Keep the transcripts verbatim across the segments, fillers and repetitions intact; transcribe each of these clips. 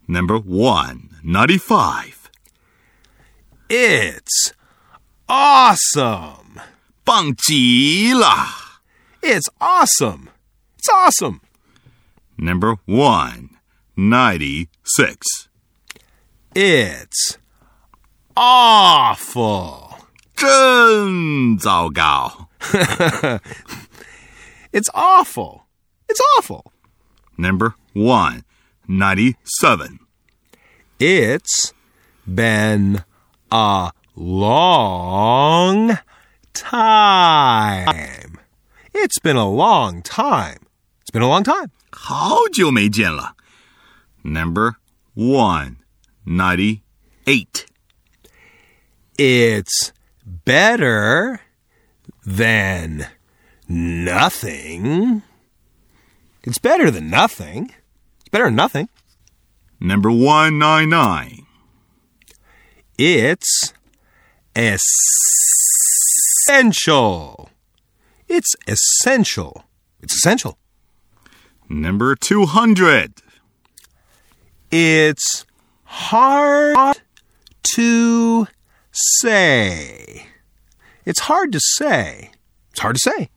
Number one ninety-five. It's awesome. 棒极了 It's awesome. It's awesome. Number one ninety-six. It's awful. 真糟糕 It's awful. It's awful. Number one ninety-seven. It's been a long time. It's been a long time. It's been a long time. 好久没见了 Number one ninety-eight. It's better than nothing. It's better than nothing. It's better than nothing. Number one ninety-nine. It's essential. It's essential. It's essential. Number two hundred. It's hard to say. It's hard to say. It's hard to say.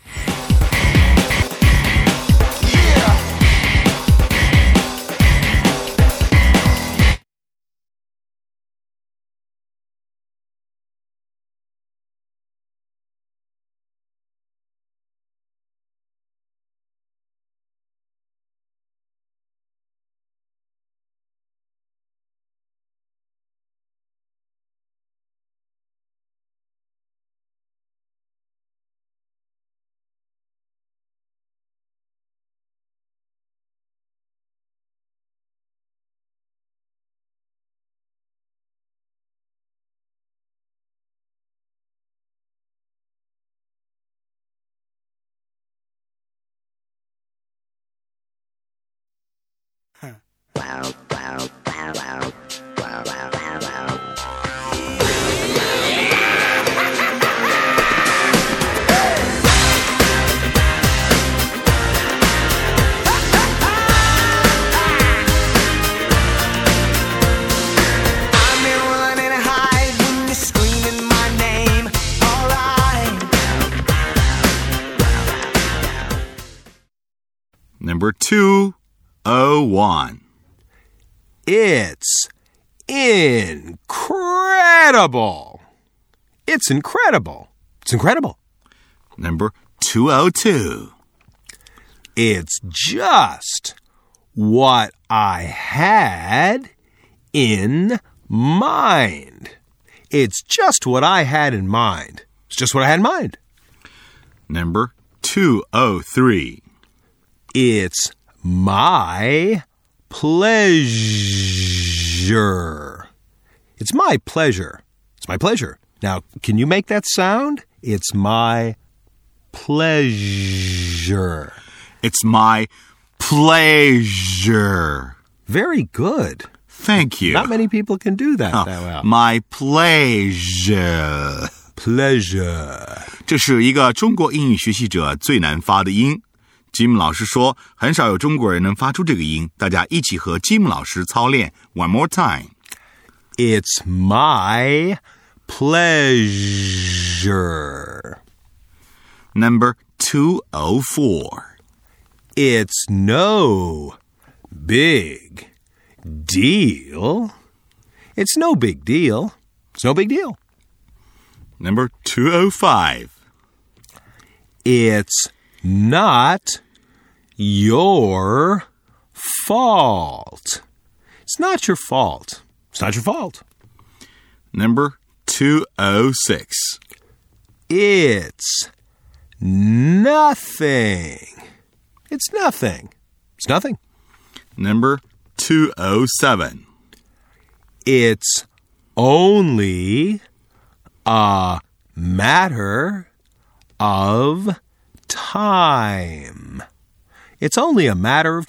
Wow, wow, wow, wow, wow, wow, wow, wow. I've been running high when you're screaming my name. All right. Number two oh one. It's incredible. It's incredible. It's incredible. Number two oh two. It's just what I had in mind. It's just what I had in mind. It's just what I had in mind. Number two oh three. It's my pleasure. It's my pleasure. It's my pleasure. Now, can you make that sound? It's my pleasure. It's my pleasure. Very good. Thank you. Not many people can do that Oh, that well. My pleasure. Pleasure. 这是一个中国英语学习者最难发的音。吉姆老师说，很少有中国人能发出这个音。大家一起和吉姆老师操练。One more time. It's my pleasure. Number two oh four. It's no big deal. It's no big deal. It's no big deal. Number two oh five. It's not your fault. It's not your fault. It's not your fault. Number two oh six. It's nothing. It's nothing. It's nothing. Number two oh seven. It's only a matter of time. It's only a matter of